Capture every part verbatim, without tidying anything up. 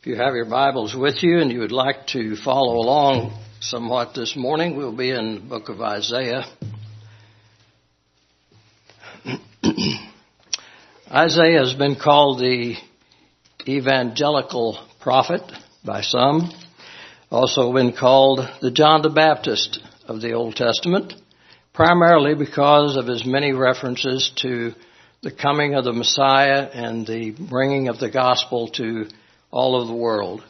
If you have your Bibles with you and you would like to follow along somewhat this morning, we'll be in the book of Isaiah. Isaiah has been called the evangelical prophet by some, also been called the John the Baptist of the Old Testament, primarily because of his many references to the coming of the Messiah and the bringing of the gospel to all of the world.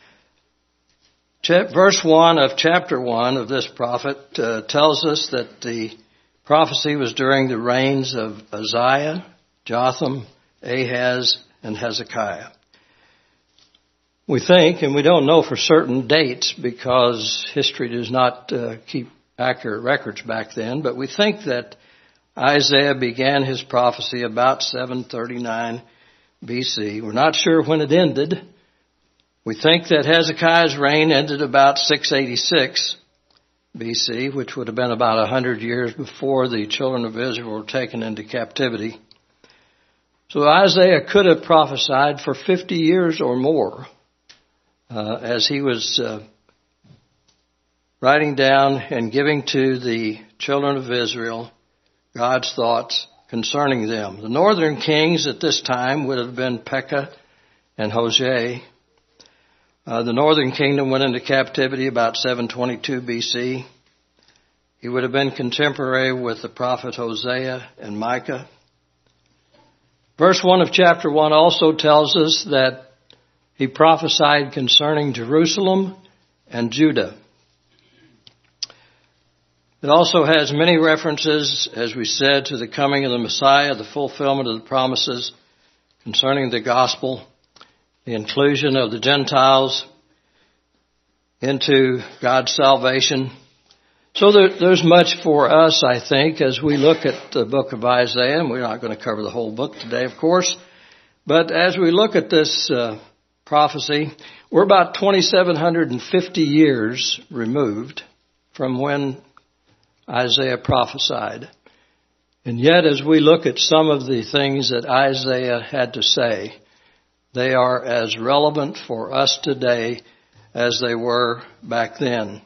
Verse one of chapter one of this prophet uh, tells us that the prophecy was during the reigns of Uzziah, Jotham, Ahaz, and Hezekiah. We think, and we don't know for certain dates because history does not uh, keep accurate records back then, but we think that Isaiah began his prophecy about seven thirty-nine B C. We're not sure when it ended. We think that Hezekiah's reign ended about six eighty-six B C, which would have been about one hundred years before the children of Israel were taken into captivity. So Isaiah could have prophesied for fifty years or more uh, as he was uh, writing down and giving to the children of Israel God's thoughts concerning them. The northern kings at this time would have been Pekah and Hosea. Uh, the northern kingdom went into captivity about seven twenty-two B C. He would have been contemporary with the prophet Hosea and Micah. Verse one of chapter one also tells us that he prophesied concerning Jerusalem and Judah. It also has many references, as we said, to the coming of the Messiah, the fulfillment of the promises concerning the gospel, the inclusion of the Gentiles into God's salvation. So there, there's much for us, I think, as we look at the book of Isaiah, and we're not going to cover the whole book today, of course, but as we look at this uh, prophecy, we're about two thousand seven hundred fifty years removed from when Isaiah prophesied. And yet, as we look at some of the things that Isaiah had to say, they are as relevant for us today as they were back then.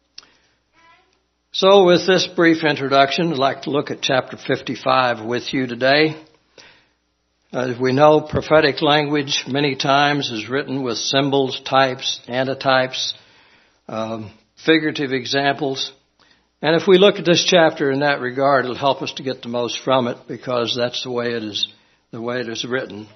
So with this brief introduction, I'd like to look at chapter fifty-five with you today. As we know, prophetic language many times is written with symbols, types, antitypes, um, figurative examples. And if we look at this chapter in that regard, it'll help us to get the most from it because that's the way it is, the way it is written.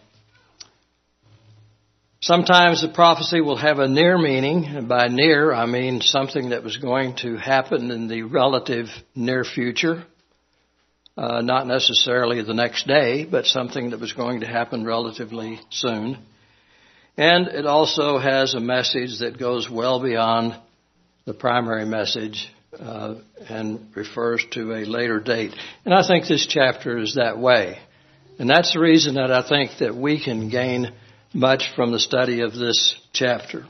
Sometimes the prophecy will have a near meaning, and by near I mean something that was going to happen in the relative near future, uh, not necessarily the next day, but something that was going to happen relatively soon. And it also has a message that goes well beyond the primary message uh, and refers to a later date. And I think this chapter is that way. And that's the reason that I think that we can gain much from the study of this chapter.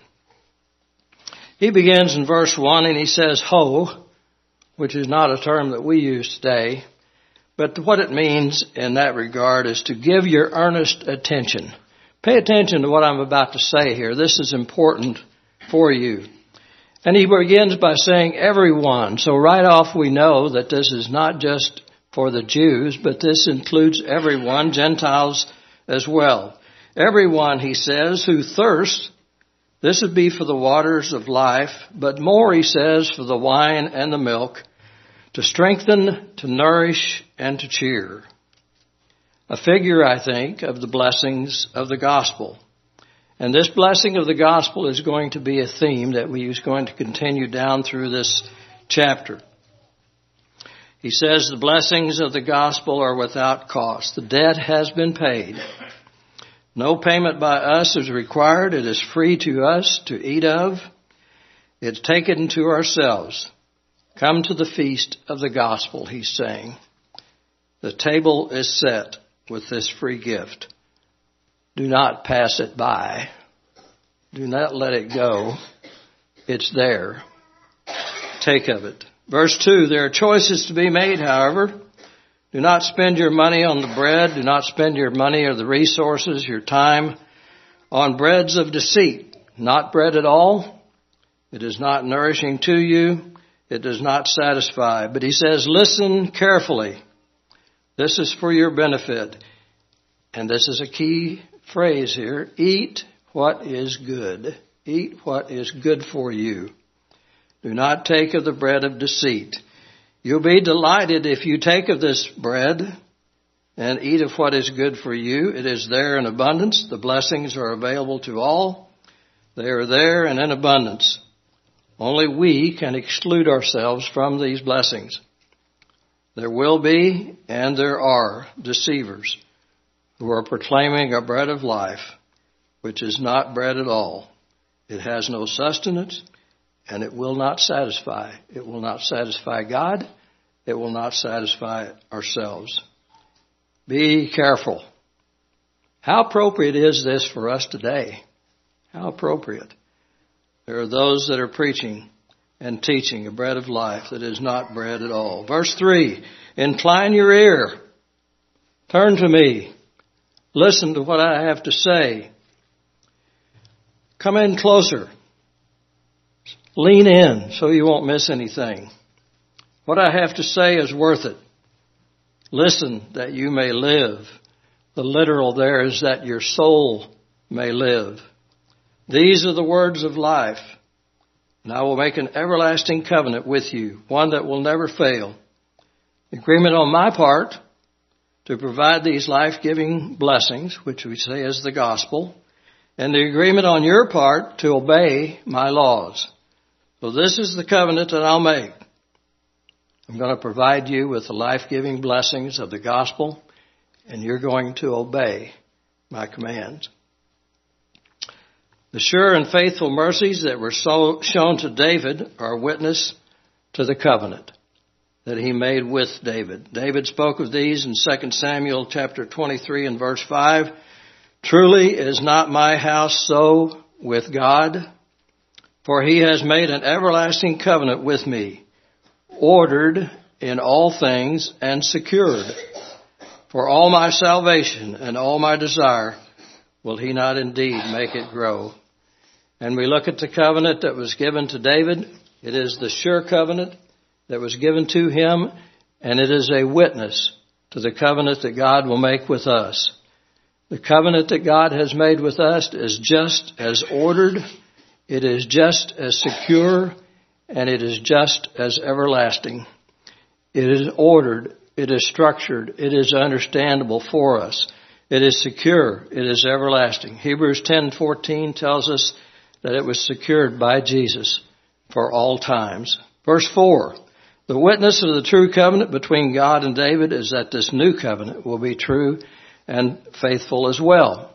He begins in verse one and he says, ho, which is not a term that we use today, but what it means in that regard is to give your earnest attention. Pay attention to what I'm about to say here. This is important for you. And he begins by saying everyone. So right off we know that this is not just for the Jews, but this includes everyone, Gentiles as well. Everyone, he says, who thirsts, this would be for the waters of life, but more, he says, for the wine and the milk, to strengthen, to nourish, and to cheer. A figure, I think, of the blessings of the gospel. And this blessing of the gospel is going to be a theme that we is going to continue down through this chapter. He says the blessings of the gospel are without cost. The debt has been paid. No payment by us is required. It is free to us to eat of. It's taken to ourselves. Come to the feast of the gospel, he's saying. The table is set with this free gift. Do not pass it by. Do not let it go. It's there. Take of it. Verse two, there are choices to be made, however. Do not spend your money on the bread. Do not spend your money or the resources, your time, on breads of deceit. not bread at all. It is not nourishing to you. It does not satisfy. But he says, listen carefully. This is for your benefit. And this is a key phrase here. Eat what is good. Eat what is good for you. Do not take of the bread of deceit. You'll be delighted if you take of this bread and eat of what is good for you. It is there in abundance. The blessings are available to all. They are there and in abundance. Only we can exclude ourselves from these blessings. There will be and there are deceivers who are proclaiming a bread of life, which is not bread at all. It has no sustenance, and it will not satisfy. It will not satisfy God. It will not satisfy ourselves. Be careful. How appropriate is this for us today? How appropriate. There are those that are preaching and teaching a bread of life that is not bread at all. Verse three, incline your ear. Turn to me. Listen to what I have to say. Come in closer. Lean in so you won't miss anything. What I have to say is worth it. Listen that you may live. The literal there is that your soul may live. These are the words of life. And I will make an everlasting covenant with you, one that will never fail. Agreement on my part to provide these life-giving blessings, which we say is the gospel, and the agreement on your part to obey my laws. So this is the covenant that I'll make. I'm going to provide you with the life-giving blessings of the gospel, and you're going to obey my commands. The sure and faithful mercies that were so shown to David are witness to the covenant that he made with David. David spoke of these in Second Samuel chapter twenty-three and verse five. Truly is not my house so with God, for he has made an everlasting covenant with me, ordered in all things and secured. For all my salvation and all my desire will he not indeed make it grow? And we look at the covenant that was given to David. It is the sure covenant that was given to him, and it is a witness to the covenant that God will make with us. The covenant that God has made with us is just as ordered, it is just as secure, and it is just as everlasting. It is ordered, it is structured, it is understandable for us. It is secure, it is everlasting. Hebrews ten fourteen tells us that it was secured by Jesus for all times. Verse four, the witness of the true covenant between God and David is that this new covenant will be true and faithful as well.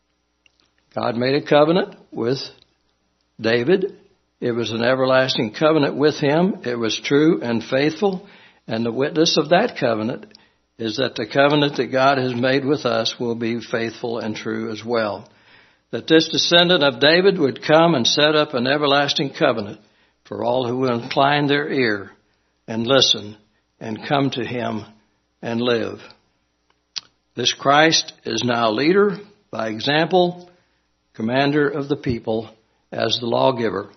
God made a covenant with David. It was an everlasting covenant with him. It was true and faithful. And the witness of that covenant is that the covenant that God has made with us will be faithful and true as well. That this descendant of David would come and set up an everlasting covenant for all who will incline their ear and listen and come to him and live. This Christ is now leader, by example, commander of the people as the lawgiver.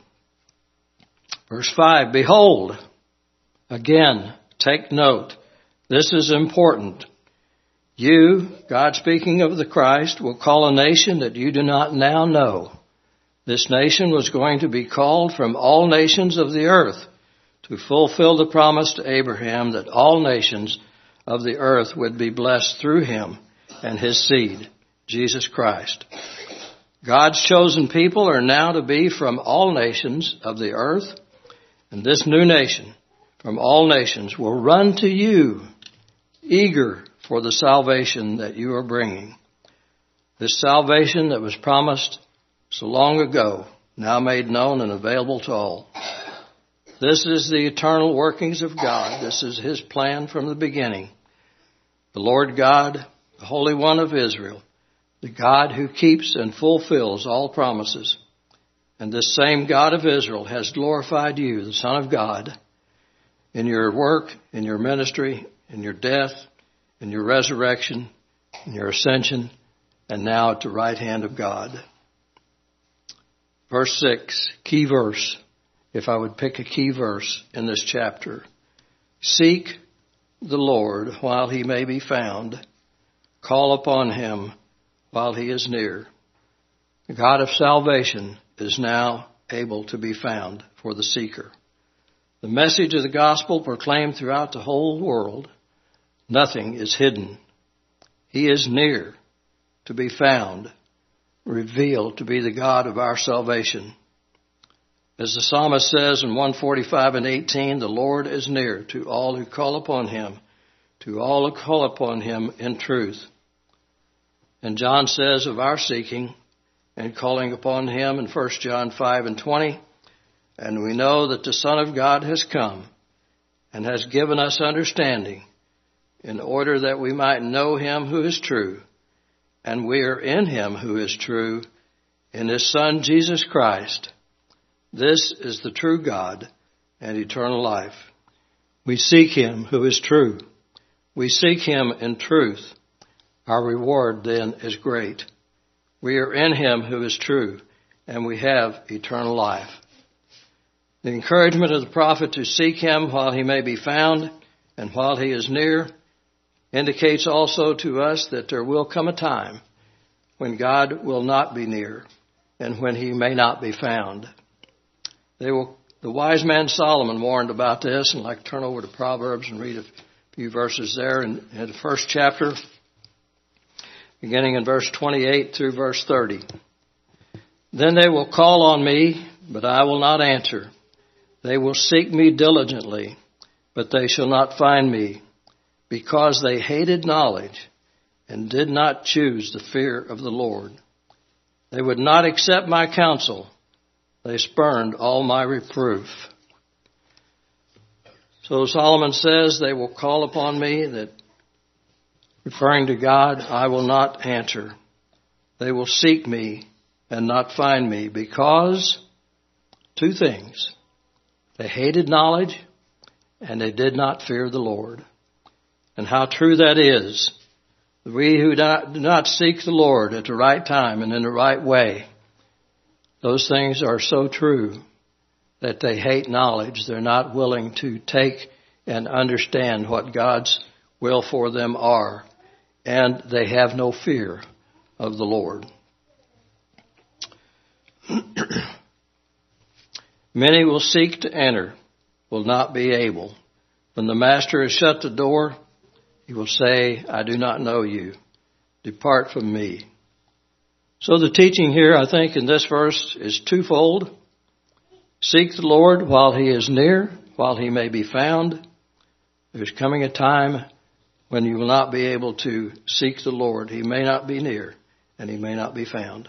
Verse five, behold, again, take note, this is important. You, God speaking of the Christ, will call a nation that you do not now know. This nation was going to be called from all nations of the earth to fulfill the promise to Abraham that all nations of the earth would be blessed through him and his seed, Jesus Christ. God's chosen people are now to be from all nations of the earth, and this new nation from all nations will run to you, eager for the salvation that you are bringing. This salvation that was promised so long ago, now made known and available to all. This is the eternal workings of God. This is his plan from the beginning. The Lord God, the Holy One of Israel, the God who keeps and fulfills all promises. And this same God of Israel has glorified you, the Son of God, in your work, in your ministry, in your death, in your resurrection, in your ascension, and now at the right hand of God. Verse six, key verse, if I would pick a key verse in this chapter. Seek the Lord while he may be found. Call upon him while he is near. The God of salvation is now able to be found for the seeker. The message of the gospel proclaimed throughout the whole world. Nothing is hidden. He is near to be found, revealed to be the God of our salvation. As the psalmist says in one forty-five and eighteen, the Lord is near to all who call upon him, to all who call upon him in truth. And John says of our seeking and calling upon him in First John five and twenty, and we know that the Son of God has come and has given us understanding in order that we might know him who is true, and we are in him who is true, in his Son Jesus Christ. This is the true God and eternal life. We seek him who is true. We seek him in truth. Our reward then is great. We are in him who is true, and we have eternal life. The encouragement of the prophet to seek him while he may be found and while he is near indicates also to us that there will come a time when God will not be near and when he may not be found. They will, the wise man Solomon warned about this, and I'd like to turn over to Proverbs and read a few verses there in, in the first chapter, beginning in verse twenty-eight through verse thirty. Then they will call on me, but I will not answer. They will seek me diligently, but they shall not find me, because they hated knowledge and did not choose the fear of the Lord. They would not accept my counsel. They spurned all my reproof. So Solomon says, they will call upon me, that referring to God, I will not answer. They will seek me and not find me, because two things. They hated knowledge and they did not fear the Lord. And how true that is. We who do not seek the Lord at the right time and in the right way, those things are so true that they hate knowledge. They're not willing to take and understand what God's will for them are. And they have no fear of the Lord. Many will seek to enter, will not be able. When the master has shut the door, he will say, I do not know you. Depart from me. So the teaching here, I think, in this verse is twofold. Seek the Lord while he is near, while he may be found. There's coming a time when you will not be able to seek the Lord. He may not be near, and he may not be found.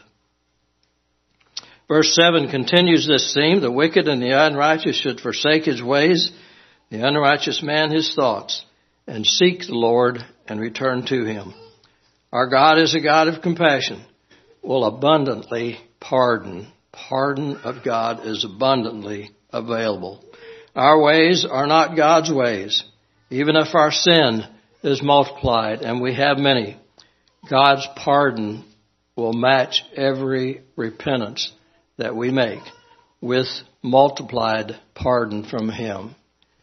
Verse seven continues this theme. The wicked and the unrighteous should forsake his ways, the unrighteous man his thoughts, and seek the Lord and return to him. Our God is a God of compassion, will abundantly pardon. Pardon of God is abundantly available. Our ways are not God's ways. Even if our sin is multiplied, and we have many, God's pardon will match every repentance that we make with multiplied pardon from him.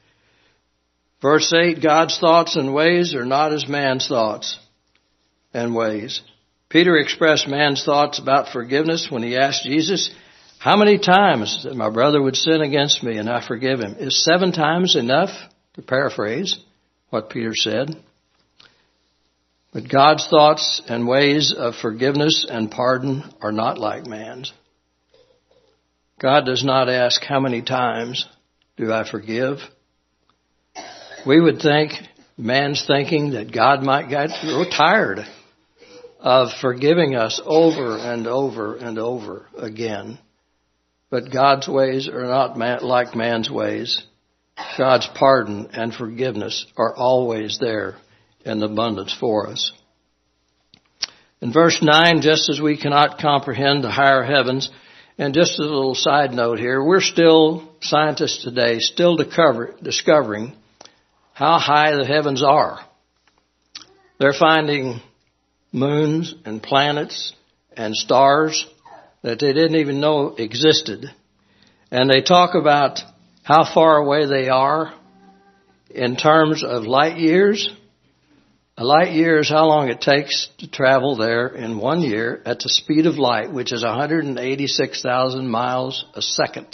Verse eight, God's thoughts and ways are not as man's thoughts and ways. Peter expressed man's thoughts about forgiveness when he asked Jesus, how many times that my brother would sin against me and I forgive him? Is seven times enough? To paraphrase what Peter said. But God's thoughts and ways of forgiveness and pardon are not like man's. God does not ask, how many times do I forgive? We would think, man's thinking, that God might get tired of forgiving us over and over and over again. But God's ways are not man, like man's ways. God's pardon and forgiveness are always there in abundance for us. In verse nine, just as we cannot comprehend the higher heavens, and just a little side note here, we're still, scientists today, still discover, discovering how high the heavens are. They're finding moons and planets and stars that they didn't even know existed. And they talk about how far away they are in terms of light years. A light year is how long it takes to travel there in one year at the speed of light, which is one hundred eighty-six thousand miles a second.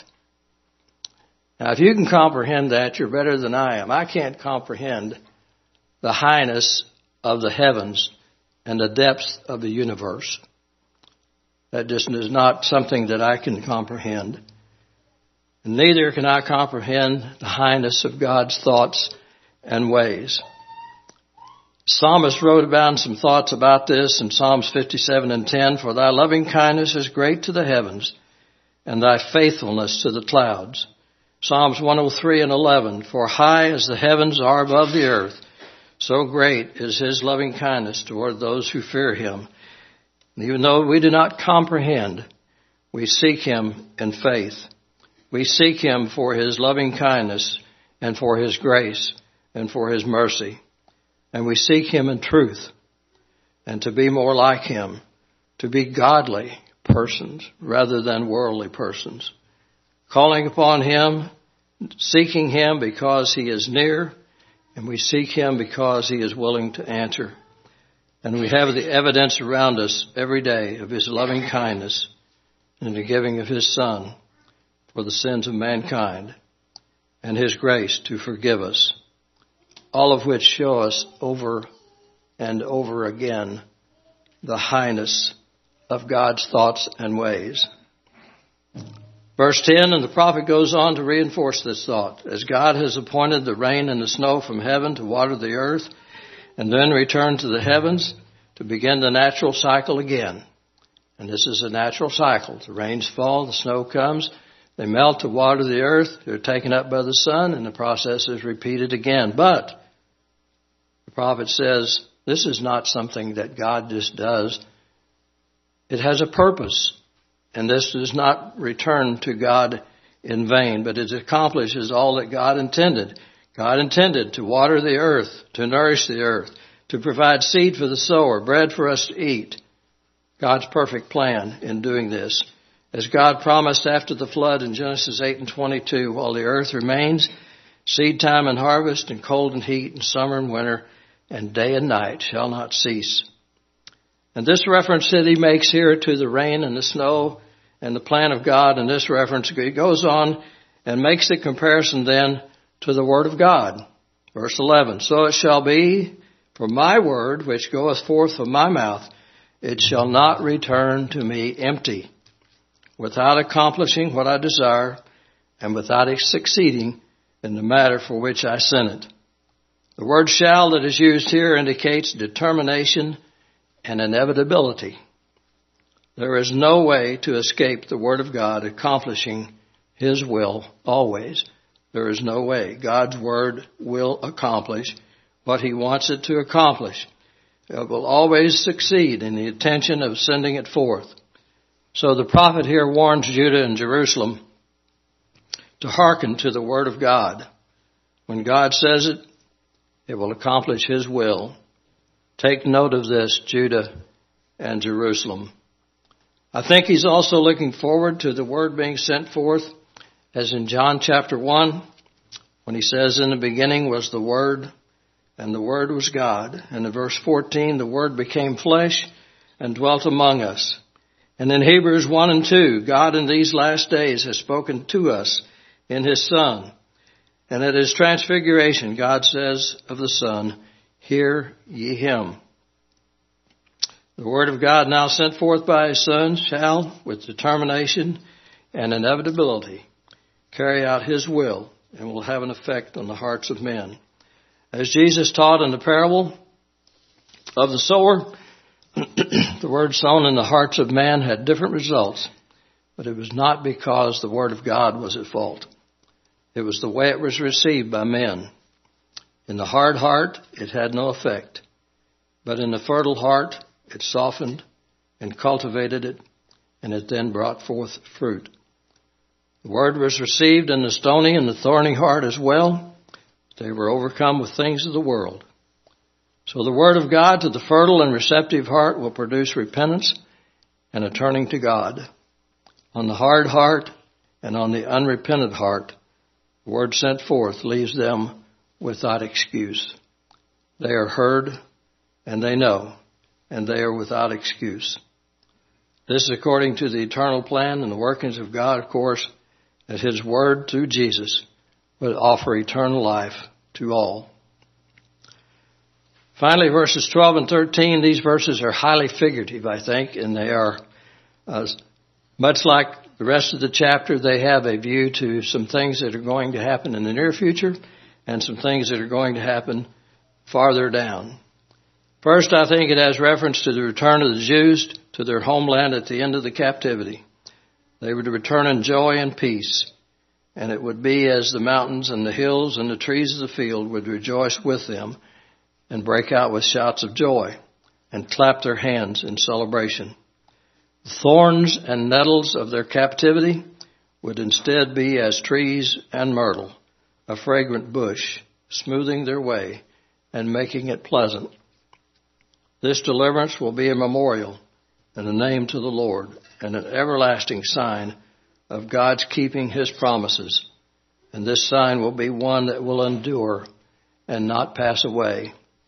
Now, if you can comprehend that, you're better than I am. I can't comprehend the highness of the heavens and the depth of the universe. That just is not something that I can comprehend. And neither can I comprehend the highness of God's thoughts and ways. Psalmist wrote about some thoughts about this in Psalms fifty-seven and ten. For thy loving kindness is great to the heavens, and thy faithfulness to the clouds. Psalms one oh three and eleven. For high as the heavens are above the earth, so great is his loving kindness toward those who fear him. And even though we do not comprehend, we seek him in faith. We seek him for his loving kindness and for his grace and for his mercy. And we seek him in truth and to be more like him, to be godly persons rather than worldly persons. Calling upon him, seeking him because he is near, and we seek him because he is willing to answer. And we have the evidence around us every day of his loving kindness and the giving of his Son for the sins of mankind and his grace to forgive us. All of which show us over and over again the highness of God's thoughts and ways. Verse ten, and the prophet goes on to reinforce this thought. As God has appointed the rain and the snow from heaven to water the earth, and then return to the heavens to begin the natural cycle again. And this is a natural cycle. The rains fall, the snow comes, they melt to water the earth, they're taken up by the sun, and the process is repeated again. But the prophet says this is not something that God just does. It has a purpose. And this does not return to God in vain, but it accomplishes all that God intended. God intended to water the earth, to nourish the earth, to provide seed for the sower, bread for us to eat. God's perfect plan in doing this. As God promised after the flood in Genesis eight and twenty-two, while the earth remains, seed time and harvest, and cold and heat, and summer and winter, and day and night shall not cease. And this reference that he makes here to the rain and the snow and the plan of God, and this reference, he goes on and makes the comparison then to the Word of God. Verse eleven, so it shall be, for my word which goeth forth from my mouth, it shall not return to me empty, without accomplishing what I desire, and without succeeding in the matter for which I sent it. The word shall that is used here indicates determination and inevitability. There is no way to escape the Word of God accomplishing his will always. There is no way. God's Word will accomplish what he wants it to accomplish. It will always succeed in the intention of sending it forth. So the prophet here warns Judah and Jerusalem to hearken to the Word of God. When God says it, it will accomplish his will. Take note of this, Judah and Jerusalem. I think he's also looking forward to the word being sent forth, as in John chapter one, when he says, in the beginning was the Word, and the Word was God. And in verse fourteen, the Word became flesh and dwelt among us. And in Hebrews one and two, God in these last days has spoken to us in his Son. And at his transfiguration, God says of the Son, hear ye him. The Word of God now sent forth by his Son shall, with determination and inevitability, carry out his will and will have an effect on the hearts of men. As Jesus taught in the parable of the sower, the word sown in the hearts of man had different results, but it was not because the Word of God was at fault. It was the way it was received by men. In the hard heart, it had no effect. But in the fertile heart, it softened and cultivated it, and it then brought forth fruit. The word was received in the stony and the thorny heart as well. They were overcome with things of the world. So the Word of God to the fertile and receptive heart will produce repentance and a turning to God. On the hard heart and on the unrepentant heart, the word sent forth leaves them without excuse. They are heard and they know, and they are without excuse. This is according to the eternal plan and the workings of God, of course, that His word through Jesus would offer eternal life to all. Finally, verses twelve and thirteen, these verses are highly figurative, I think, and they are uh, much like the rest of the chapter. They have a view to some things that are going to happen in the near future and some things that are going to happen farther down. First, I think it has reference to the return of the Jews to their homeland at the end of the captivity. They were to return in joy and peace, and it would be as the mountains and the hills and the trees of the field would rejoice with them and break out with shouts of joy and clap their hands in celebration. The thorns and nettles of their captivity would instead be as trees and myrtle, a fragrant bush, smoothing their way and making it pleasant. This deliverance will be a memorial and a name to the Lord and an everlasting sign of God's keeping His promises. And this sign will be one that will endure and not pass away.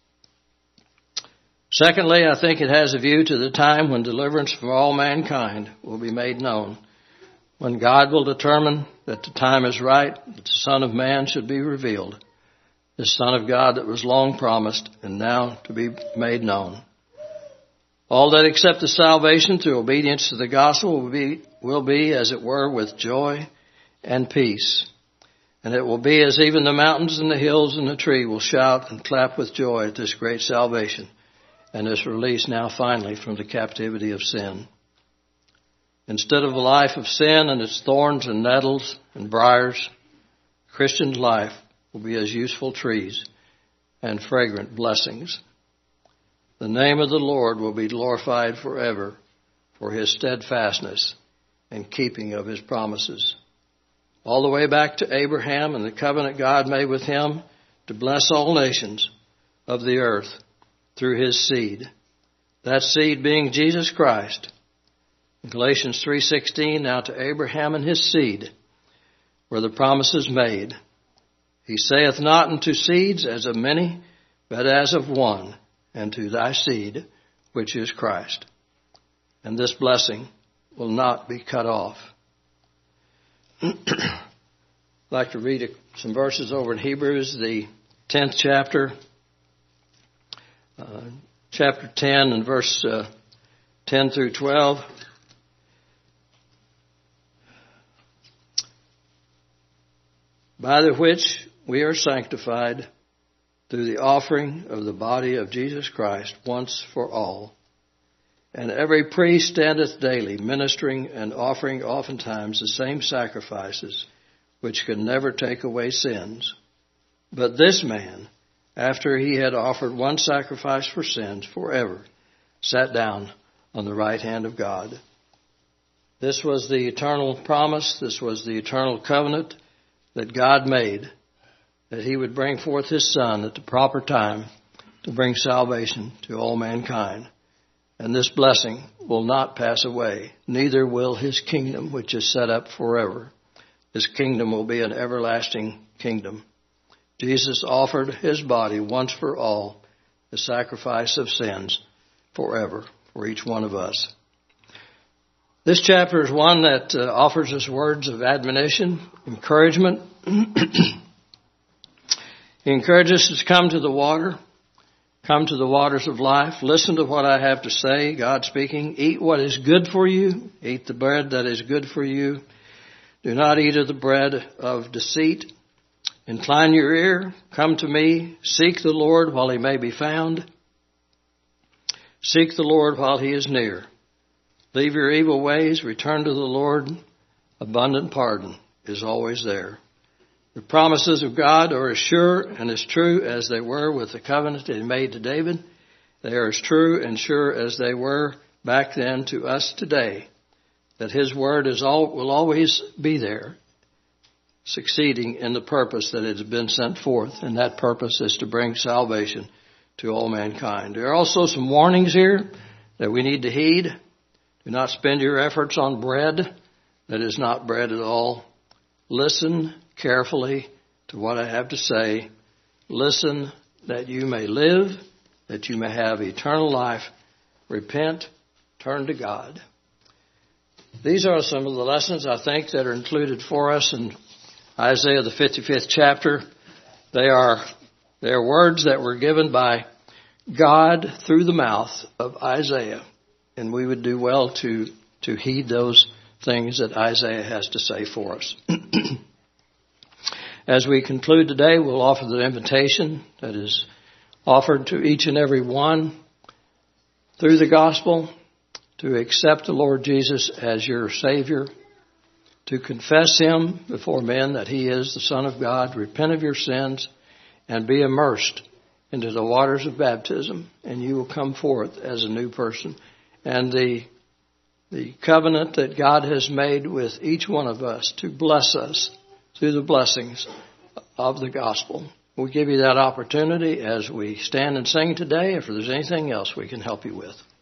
Secondly, I think it has a view to the time when deliverance from all mankind will be made known, when God will determine that the time is right, that the Son of Man should be revealed, the Son of God that was long promised and now to be made known. All that accept the salvation through obedience to the gospel will be, will be, as it were, with joy and peace. And it will be as even the mountains and the hills and the tree will shout and clap with joy at this great salvation and this release now finally from the captivity of sin. Instead of a life of sin and its thorns and nettles and briars, Christian's life will be as useful trees and fragrant blessings. The name of the Lord will be glorified forever for His steadfastness and keeping of His promises. All the way back to Abraham and the covenant God made with him to bless all nations of the earth through his seed. That seed being Jesus Christ. In Galatians three sixteen, now to Abraham and his seed were the promises made. He saith not unto seeds as of many, but as of one, and to thy seed, which is Christ. And this blessing will not be cut off. I'd like to read some verses over in Hebrews, the tenth chapter, uh, chapter ten and verse uh, ten through twelve. By the which we are sanctified through the offering of the body of Jesus Christ once for all. And every priest standeth daily, ministering and offering oftentimes the same sacrifices, which can never take away sins. But this man, after he had offered one sacrifice for sins forever, sat down on the right hand of God. This was the eternal promise, this was the eternal covenant that God made, that He would bring forth His Son at the proper time to bring salvation to all mankind. And this blessing will not pass away, neither will His kingdom, which is set up forever. His kingdom will be an everlasting kingdom. Jesus offered His body once for all, the sacrifice of sins forever for each one of us. This chapter is one that uh, offers us words of admonition, encouragement. He encourages us to come to the water, come to the waters of life, listen to what I have to say, God speaking, eat what is good for you, eat the bread that is good for you. Do not eat of the bread of deceit. Incline your ear, come to me, seek the Lord while He may be found. Seek the Lord while He is near. Leave your evil ways, return to the Lord. Abundant pardon is always there. The promises of God are as sure and as true as they were with the covenant He made to David. They are as true and sure as they were back then to us today. That His word is all, will always be there, succeeding in the purpose that it has been sent forth. And that purpose is to bring salvation to all mankind. There are also some warnings here that we need to heed. Do not spend your efforts on bread that is not bread at all. Listen carefully to what I have to say. Listen that you may live, that you may have eternal life. Repent, turn to God. These are some of the lessons, I think, that are included for us in Isaiah, the fifty-fifth chapter. They are, they are words that were given by God through the mouth of Isaiah. And we would do well to, to heed those things that Isaiah has to say for us. As we conclude today, we'll offer the invitation that is offered to each and every one through the gospel to accept the Lord Jesus as your Savior, to confess Him before men that He is the Son of God, repent of your sins, and be immersed into the waters of baptism, and you will come forth as a new person. And the the covenant that God has made with each one of us to bless us through the blessings of the gospel. We give you that opportunity as we stand and sing today. If there's anything else we can help you with.